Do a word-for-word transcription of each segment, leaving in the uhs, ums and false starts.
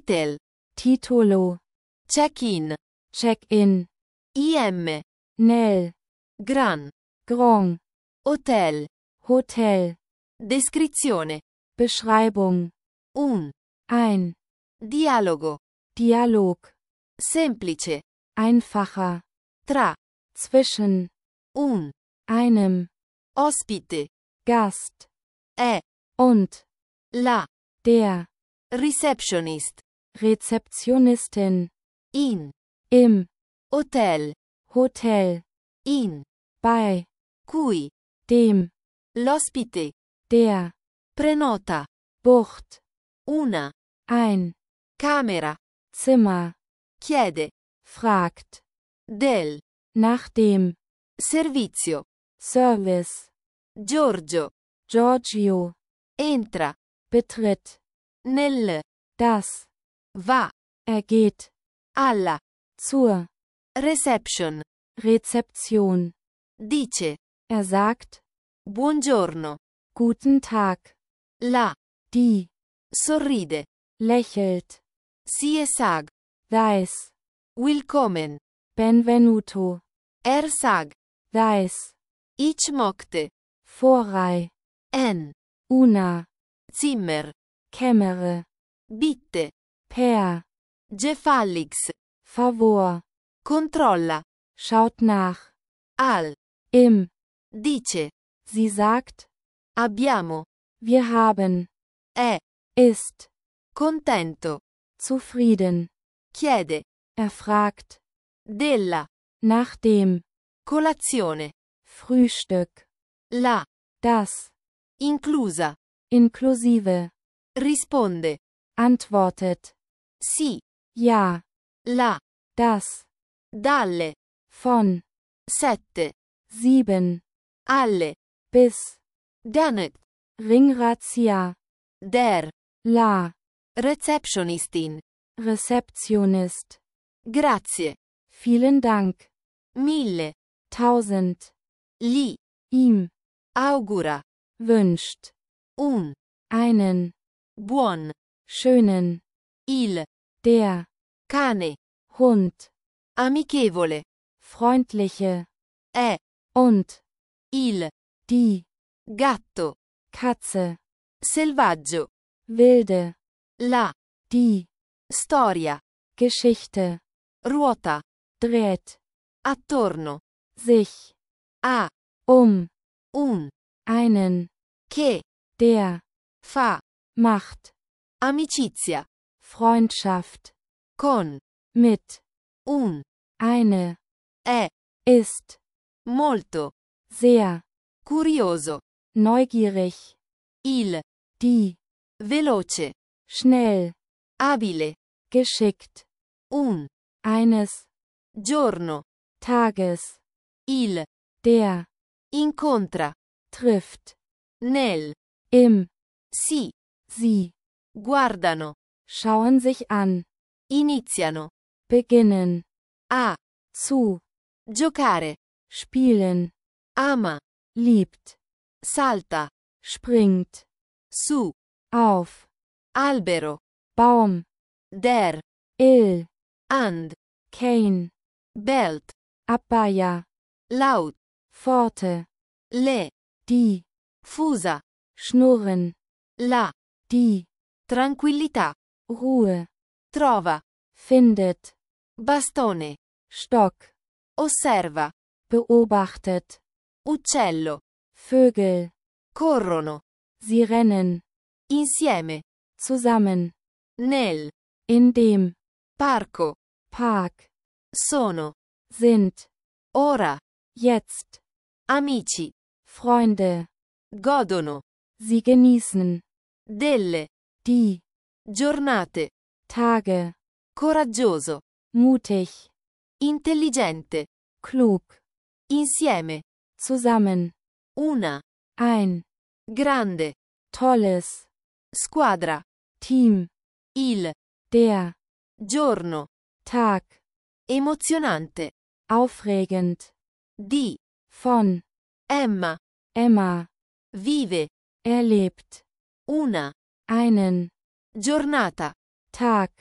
Titel. Titolo. Check-in. Check-in. I M. Nel. Gran. Grand. Hotel. Hotel. Descrizione. Beschreibung. Un. Ein. Dialogo. Dialog. Semplice. Einfacher. Tra. Zwischen. Un. Einem. Ospite. Gast. È. Und. La. Der. Receptionist. Rezeptionistin. In. Im. Hotel. Hotel. In. Bei. Cui. Dem. L'ospite. Der. Prenota. Bucht. Una. Ein. Camera. Zimmer. Chiede. Fragt. Del. Nach dem. Servizio. Service. Giorgio. Giorgio. Entra. Betritt. Nel. Das. Va. Er geht. Alla. Zur. Reception. Rezeption. Dice. Er sagt. Buongiorno. Guten Tag. La. Die. Sorride. Lächelt. Sie sag. Weiß. Willkommen. Benvenuto. Er sag. Weiß. Ich mochte. Vorrei. En. Una. Zimmer. Kämmere. Bitte. Per. Gefallix. Favor. Controlla. Schaut nach. Al. Im. Dice. Sie sagt. Abbiamo. Wir haben. È. Ist. Contento. Zufrieden. Chiede. Er fragt. Della. Nach dem. Colazione. Frühstück. La. Das. Inclusa. Inklusive. Risponde. Antwortet. Sì. Ja. La. Das. Dalle. Von. Sette. Sieben. Alle. Bis. Danet. Ringratia. Der. La. Receptionistin. Rezeptionist. Grazie. Vielen Dank. Mille. Tausend. Gli. Ihm. Augura. Wünscht. Un. Einen. Buon. Schönen. Il. Der. Cane. Hund. Amichevole. Freundliche. È. Und. Il. Die. Gatto. Katze. Selvaggio. Wilde. La. Die. Storia. Geschichte. Ruota. Dreht. Attorno. Sich. A. Um. Un. Einen. Che. Der. Fa. Macht. Amicizia. Freundschaft. Con. Mit. Un. Eine. È. Ist. Molto. Sehr. Curioso. Neugierig. Il. Die. Veloce. Schnell. Abile. Geschickt. Un. Eines. Giorno. Tages. Il. Der. Incontra. Trifft. Nel. Im. Si. Sie. Guardano. Schauen sich an. Iniziano. Beginnen. A. Zu. Giocare. Spielen. Ama. Liebt. Salta. Springt. Su. Auf. Albero. Baum. Der. Il. And. Kane. Belt. Abbaia. Laut. Pforte. Le. Die. Fusa. Schnurren. La. Die. Tranquillità. Ruhe. Trova. Findet. Bastone. Stock. Osserva. Beobachtet. Uccello. Vögel. Corrono. Sie rennen. Insieme. Zusammen. Nel. In dem. Parco. Park. Sono. Sind. Ora. Jetzt. Amici. Freunde. Godono. Sie genießen. Delle. Die. Giornate. Tage. Coraggioso. Mutig. Intelligente. Klug. Insieme. Zusammen. Una. Ein. Grande. Tolles. Squadra. Team. Il. Der. Giorno. Tag. Emozionante. Aufregend. Di. Von. Emma. Emma. Vive. Erlebt. Una. Einen. Giornata. Tag.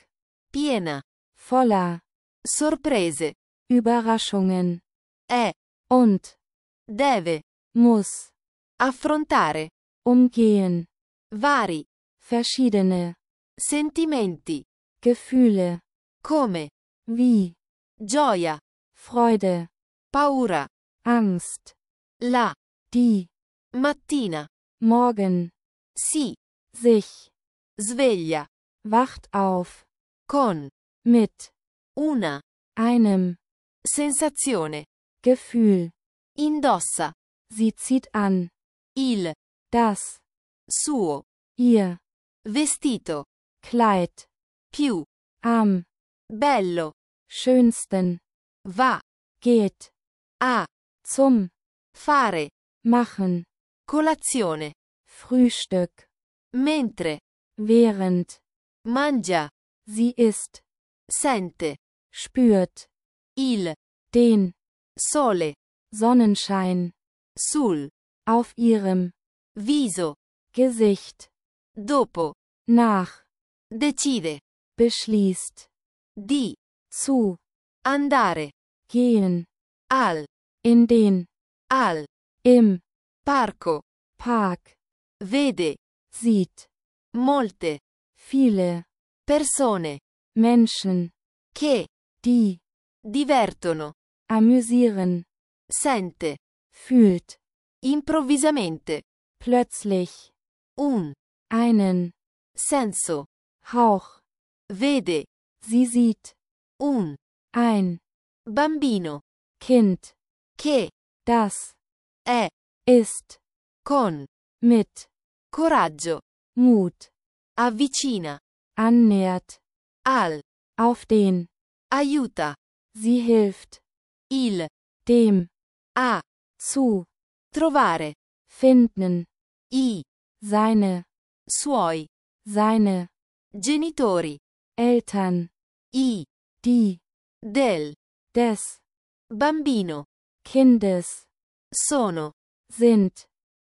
piena, voller, sorprese, Überraschungen, è, und, deve, muss, affrontare, umgehen, vari, verschiedene, sentimenti, Gefühle, come, wie, gioia, Freude, paura, Angst, la, die, mattina, morgen, si, sich, sveglia, wacht auf, con, mit, una, einem, sensazione, Gefühl, indossa, sie zieht an, il, das, suo, ihr, vestito, Kleid, più, am, bello, schönsten, va, geht, a, zum, fare, machen, colazione, Frühstück, mentre, während, mangia, sie isst, sente, spürt, il, den, sole, Sonnenschein, sul, auf ihrem, viso, Gesicht, dopo, nach, decide, beschließt, di, zu, andare, gehen, al, in den, al, im, parco, Park, vede, sieht, molte, viele, persone, Menschen, che, die, divertono, amüsieren, sente, fühlt, improvvisamente, plötzlich, un, einen, senso, Hauch, vede, sie sieht, un, ein, bambino, Kind, che, das, è, ist, con, mit, coraggio, Mut, avvicina, annähert, al, auf den, aiuta, sie hilft, il, dem, a, zu, trovare, finden, i, seine, suoi, seine, genitori, Eltern, i, die, del, des, bambino, Kindes, sono, sind,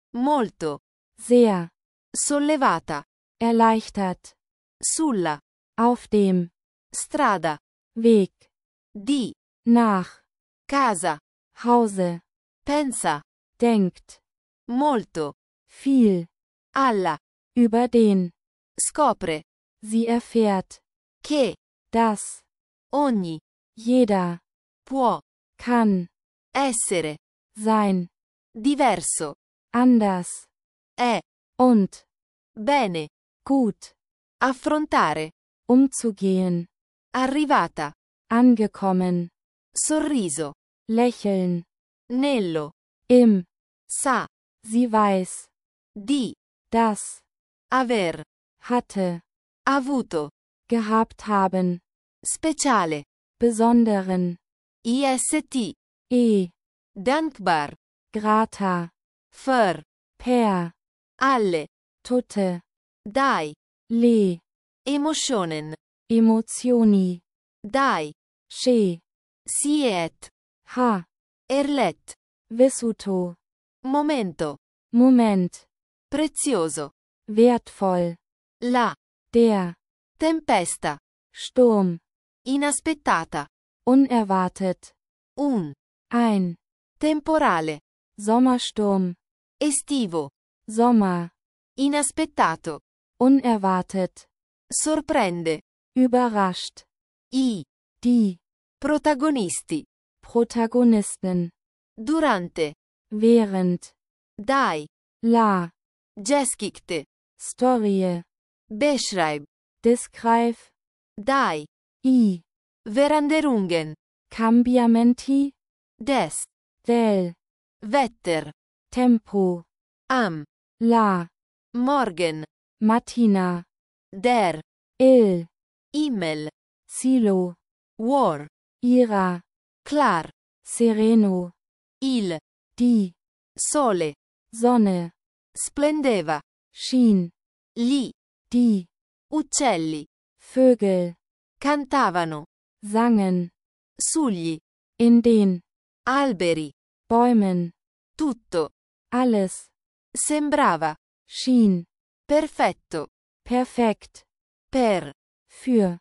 molto, sehr, sollevata, erleichtert, sulla, auf dem, strada, Weg, di, nach, casa, Hause, pensa, denkt, molto, viel, alla, über den, scopre, sie erfährt, che, dass, ogni, jeder, può, kann, essere, sein, diverso, anders, è, und, bene, gut, affrontare, umzugehen, arrivata, angekommen, sorriso, lächeln, nello, im, sa, sie weiß, di, das, aver, hatte, avuto, gehabt haben, speciale, besonderen, ist, e, dankbar, grata, för, per, alle, tutte, dai, le, emotionen, emotioni, dai, che, siet, ha, erlet, vissuto, momento, Moment, prezioso, wertvoll, la, der, tempesta, Sturm, inaspettata, unerwartet, un, ein, temporale, Sommersturm, estivo, Sommer, inaspettato, unerwartet, sorprende, überrascht, i, die, protagonisti, Protagonisten, durante, während, dai, la, Geschichte, Storie, beschreib, describe, dai, i, Veranderungen, cambiamenti, des, del, Wetter, Tempo, am, la, morgen, mattina, der, il, Himmel, silo, war, ira, klar, sereno, il, die, sole, Sonne, splendeva, schien, gli, die, uccelli, Vögel, cantavano, sangen, sugli, in den, alberi, Bäumen, tutto, alles, sembrava, schien, perfetto, perfekt, per, für,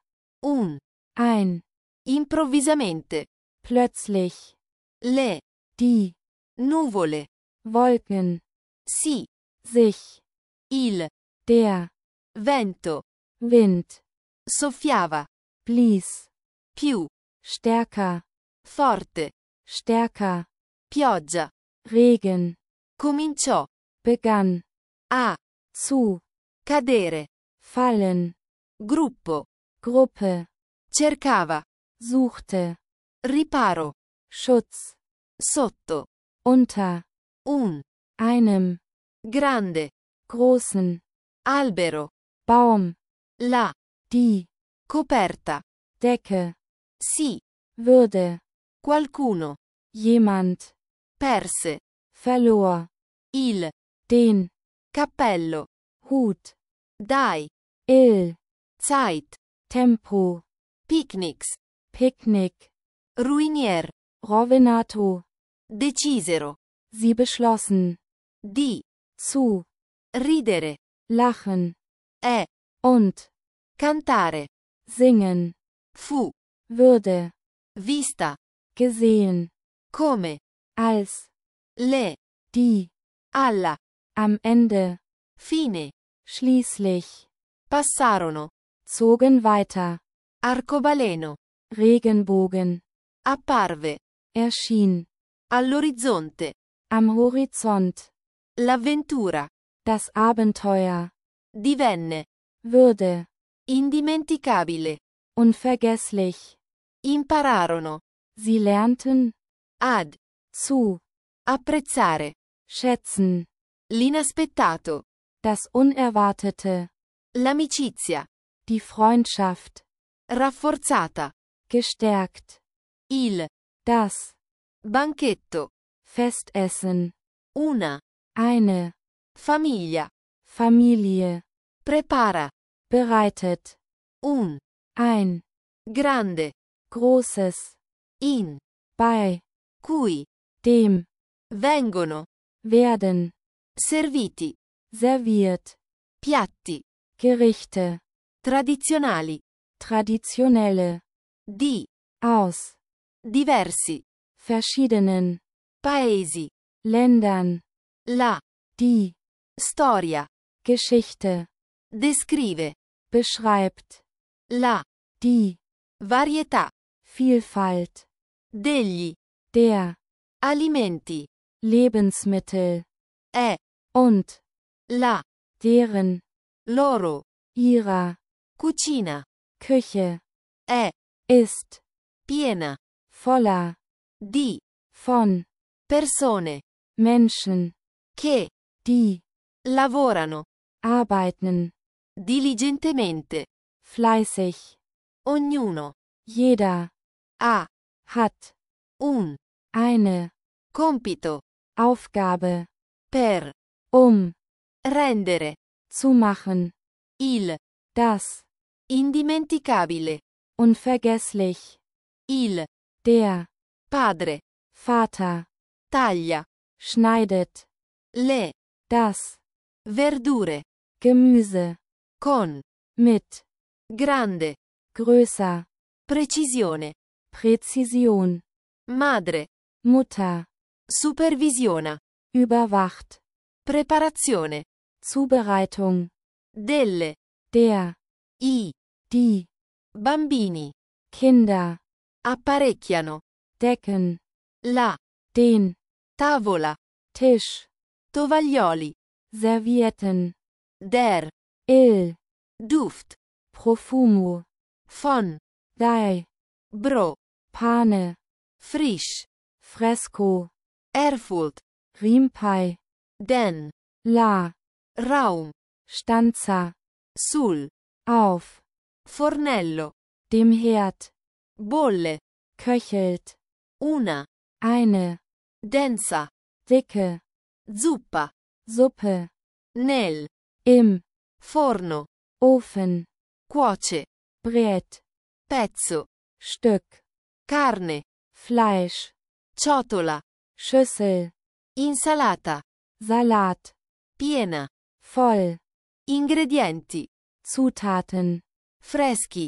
Un. ein, Improvvisamente. plötzlich, Le. die, Nuvole. Wolken, Si. sich, Il. der, Vento. Wind, Soffiava. blies, Più. stärker, Forte. stärker, Pioggia. Regen, Cominciò. begann, A. zu, Cadere. fallen, Gruppo. Gruppe, Cercava. suchte, Riparo. Schutz, Sotto. unter, Un. einem, Grande. großen, Albero. Baum, La. die, Coperta. Decke, Si. würde, Qualcuno. jemand, Perse. verlor, Il. den, Cappello. Hut, Dai. il, Zeit. Tempo, Picnics. Picknick, Ruinier. Rovinato, Decisero. sie beschlossen, Di. zu, Ridere. lachen, E. und, Cantare. singen, Fu. würde, Vista. gesehen, Come. als, Le. die, Alla. am Ende, Fine. schließlich, Passarono. zogen weiter, Arcobaleno. Regenbogen, Apparve. erschien, All'orizzonte. am Horizont, L'avventura. das Abenteuer, Divenne. würde, Indimenticabile. unvergesslich, Impararono. sie lernten, Ad. zu, Apprezzare. schätzen, L'inaspettato. das Unerwartete, L'amicizia. die Freundschaft, Rafforzata. gestärkt, Il. das, Banchetto. Festessen, Una. eine, Famiglia. Familie, Prepara. bereitet, Un. ein, Grande. großes, In. bei, Cui. dem, Vengono. werden, Serviti. serviert, Piatti. Gerichte, Tradizionali. traditionelle, Di. aus, Diversi. verschiedenen, Paesi. Ländern, La. die, Storia. Geschichte, Descrive. beschreibt, La. die, Varietà. Vielfalt, Degli. der, Alimenti. Lebensmittel, È. und, La. deren, Loro. ihrer, Cucina. Küche, È. ist, Piena. voller, Di. von, Persone. Menschen, Che. die, Lavorano. arbeiten, Diligentemente. fleißig, Ognuno. jeder, Ha. hat, Un. eine, Compito. Aufgabe, Per. um, Rendere. zu machen, Il. das, Indimenticabile. unvergesslich, Il. der, Padre. Vater, Taglia. schneidet, Le. das, Verdure. Gemüse, Con. mit, Grande. größer, Precisione. Präzision, Madre. Mutter, Supervisiona. überwacht, Preparazione. Zubereitung, Delle. der, I. die, Bambini. Kinder, Apparecchiano. decken, La. den, Tavola. Tisch, Tovaglioli. Servietten, Der. il, Duft. Profumo, Von. dai, Bro. Pane, Frisch. Fresco, Erfurt. Riempai, Den. la, Raum. Stanza, Sul. auf, Fornello. dem Herd, Bolle. köchelt, Una. eine, Densa. dicke, Zuppa. Suppe, Nel. im, Forno. Ofen, Cuoce. brät, Pezzo. Stück, Carne. Fleisch, Ciotola. Schüssel, Insalata. Salat, Piena. voll, Ingredienti. Zutaten, Freschi.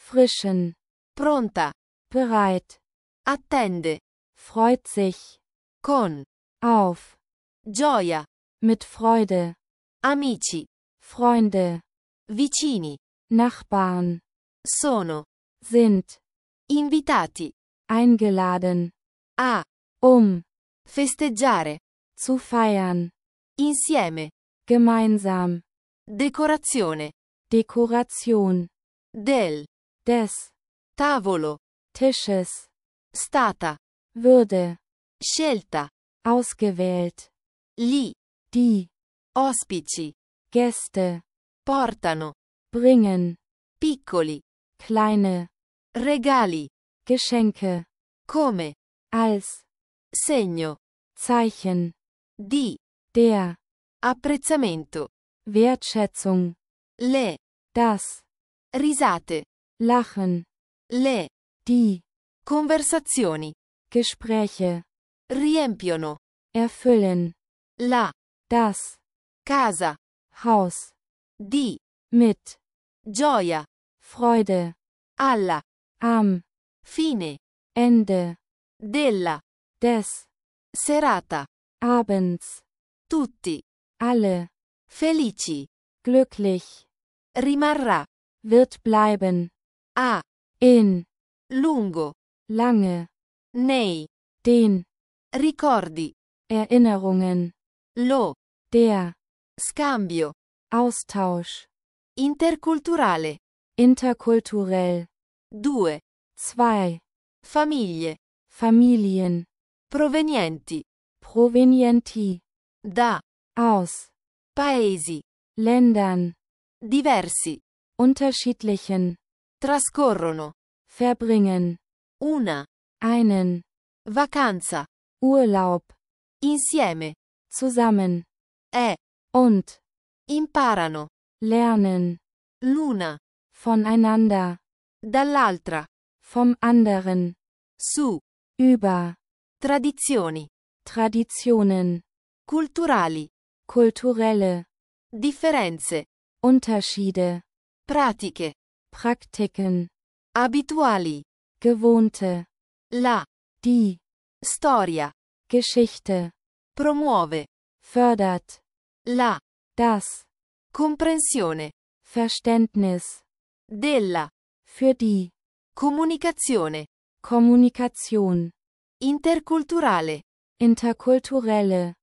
frischen, pronta, bereit, attende, freut sich, con, auf, gioia, mit Freude, amici, Freunde, vicini, Nachbarn, sono, sind, invitati, eingeladen, a, um, festeggiare, zu feiern, insieme, gemeinsam, decorazione, Dekoration, del, des, tavolo, Tisches, stata, würde, scelta, ausgewählt, gli, die, ospici, Gäste, portano, bringen, piccoli, kleine, regali, Geschenke, come, als, segno, Zeichen, di, der, apprezzamento, Wertschätzung, le, das, risate, Lachen, le, die, conversazioni, Gespräche, riempiono, erfüllen, la, das, casa, Haus, di, mit, gioia, Freude, alla, am, fine, Ende, della, des, serata, Abends, tutti, alle, felici, glücklich, rimarrà, wird bleiben, a, in, lungo, lange, nei, den, ricordi, Erinnerungen, lo, der, scambio, Austausch, interculturale, interkulturell, due, zwei, famiglie, Familien, provenienti, provenienti, da, aus, paesi, Ländern, diversi, unterschiedlichen, trascorrono, verbringen, una, einen, vacanza, Urlaub, insieme, zusammen, è, und, imparano, lernen, l'una, voneinander, dall'altra, vom anderen, su, über, tradizioni, Traditionen, culturali, kulturelle, differenze, Unterschiede, pratiche, Praktiken, abituali, gewohnte, la, die, storia, Geschichte, promuove, fördert, la, das, comprensione, Verständnis, della, für die, comunicazione, Kommunikation, interculturale, interkulturelle,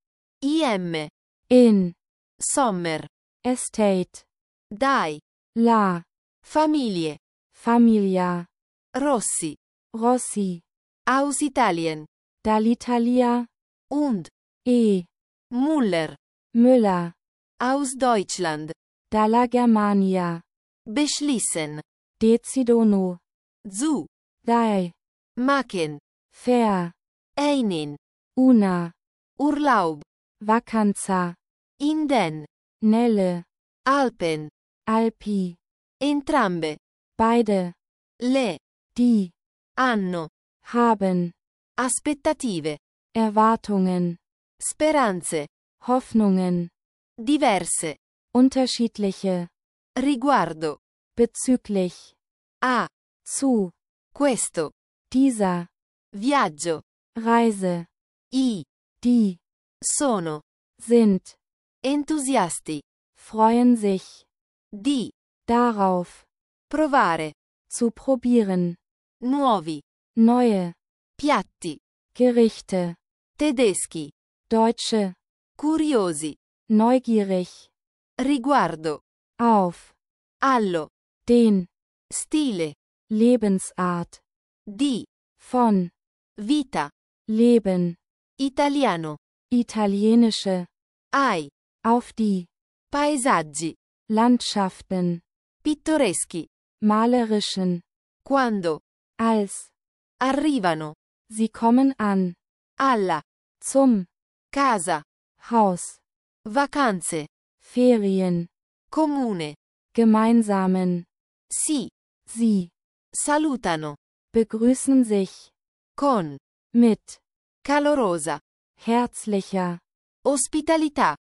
im, in, sommer, Estate, dai, la, famiglie, Familia, Rossi, Rossi, Aus Italien, dall'Italia, und, e, Müller, Müller, Aus Deutschland, dalla Germania, beschließen, decidono, zu, dai, machen, fair, einen, una, Urlaub, vacanza, in den, nelle, Alpen, Alpi, entrambe, beide, le, die, hanno, haben, aspettative, Erwartungen, speranze, Hoffnungen, diverse, unterschiedliche, riguardo, bezüglich, a, zu, questo, dieser, viaggio, Reise, i, die, sono, sind, entusiasti, freuen sich, di, darauf, provare, zu probieren, nuovi, neue, piatti, Gerichte, tedeschi, Deutsche, curiosi, neugierig, riguardo, auf, allo, den, stile, Lebensart, di, von, vita, Leben, italiano, italienische, ai, auf die, paesaggi, Landschaften, pittoreschi, malerischen, quando, als, arrivano, sie kommen an, alla, zum, casa, Haus, vacanze, Ferien, comune, gemeinsamen, si, sie, salutano, begrüßen sich, con, mit, calorosa, herzlicher, ospitalità,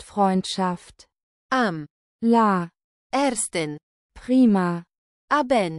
Gastfreundschaft, am, la, ersten, prima, abend,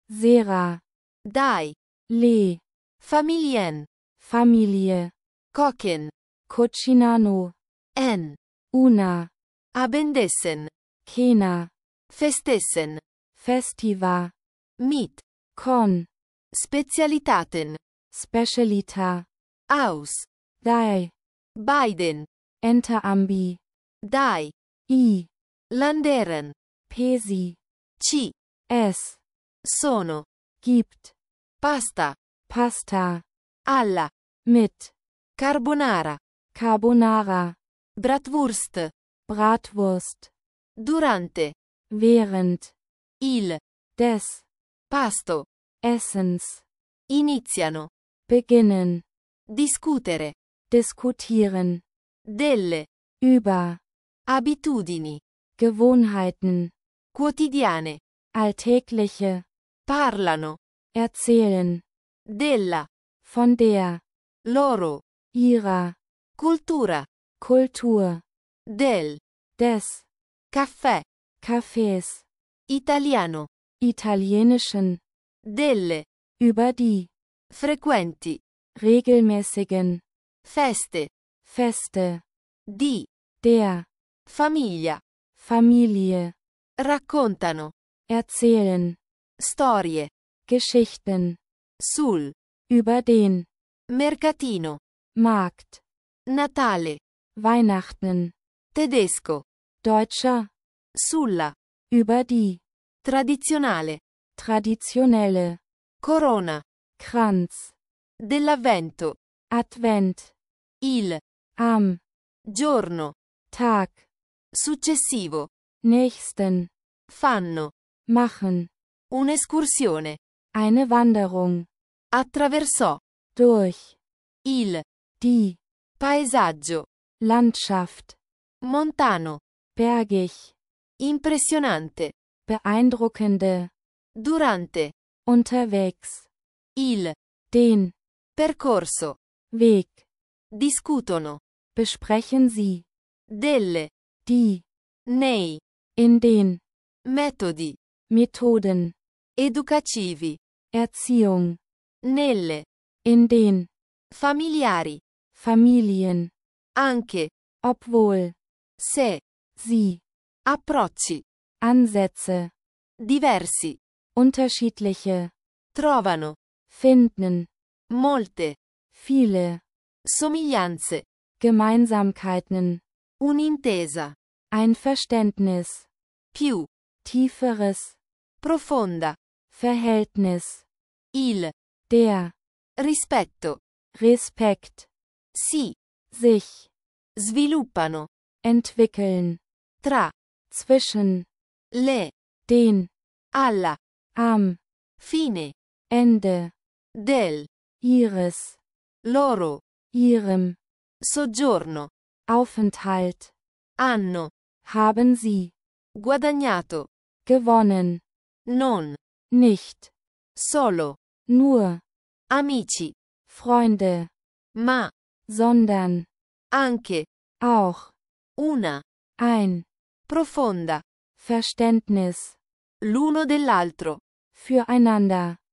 Sera, Dai. Le, Familien. Familie, Koken. Cucinano, En. Una, Abendessen. Kena, Festessen. Festiva, Mit. Con, Spezialitaten. Specialita, Aus. Dai, Biden. Enterambi, Dai. I, Landeren. Pesi, C. Es, Sono. gibt, Pasta. Pasta, Alla. mit, Carbonara. Carbonara, Bratwurst. Bratwurst, Durante. während, Il. des, Pasto. Essens, Iniziano. beginnen, Discutere. diskutieren, Delle. über, Abitudini. Gewohnheiten, Quotidiane. alltägliche, Parlano. erzählen, Della. von der, Loro. ihrer, Cultura. Kultur, Del. des, Caffè. Cafés, Italiano. italienischen, Delle. über die, Frequenti. regelmäßigen, Feste. Feste, Di. der, Famiglia. Familie, Raccontano. erzählen, Storie. Geschichten, Sul. über den, Mercatino. Markt, Natale. Weihnachten, Tedesco. Deutscher, Sulla. über die, Tradizionale. traditionelle, Corona. Kranz, Dell'avvento. Advent, Il. am, Giorno. Tag, Successivo. nächsten, Fanno. machen, Un'escursione. eine Wanderung, Attraversò. durch, Il. die, Paesaggio. Landschaft, Montano. bergig, Impressionante. beeindruckende, Durante. unterwegs, Il. den, Percorso. Weg, Discutono. besprechen Sie, Delle. die, Nei. in den, Metodi. Methoden, Educativi. Erziehung, Nelle. in den, Familiari. Familien, Anche. obwohl, Se. sie, Approcci. Ansätze, Diversi. unterschiedliche, Trovano. finden, Molte. viele, Somiglianze. Gemeinsamkeiten, Un'intesa. ein Verständnis, Più. tieferes, Profonda. Verhältnis, Il. der, Rispetto. Respekt, Si. sich, Sviluppano. entwickeln, Tra. zwischen, Le. den, Alla. am, Fine. Ende, Del. ihres, Loro. ihrem, Soggiorno. Aufenthalt, Hanno. haben sie, Guadagnato. gewonnen, Non. nicht, Solo. nur, Amici. Freunde, Ma. sondern, Anche. auch, Una. ein, Profonda. Verständnis, L'uno dell'altro. füreinander,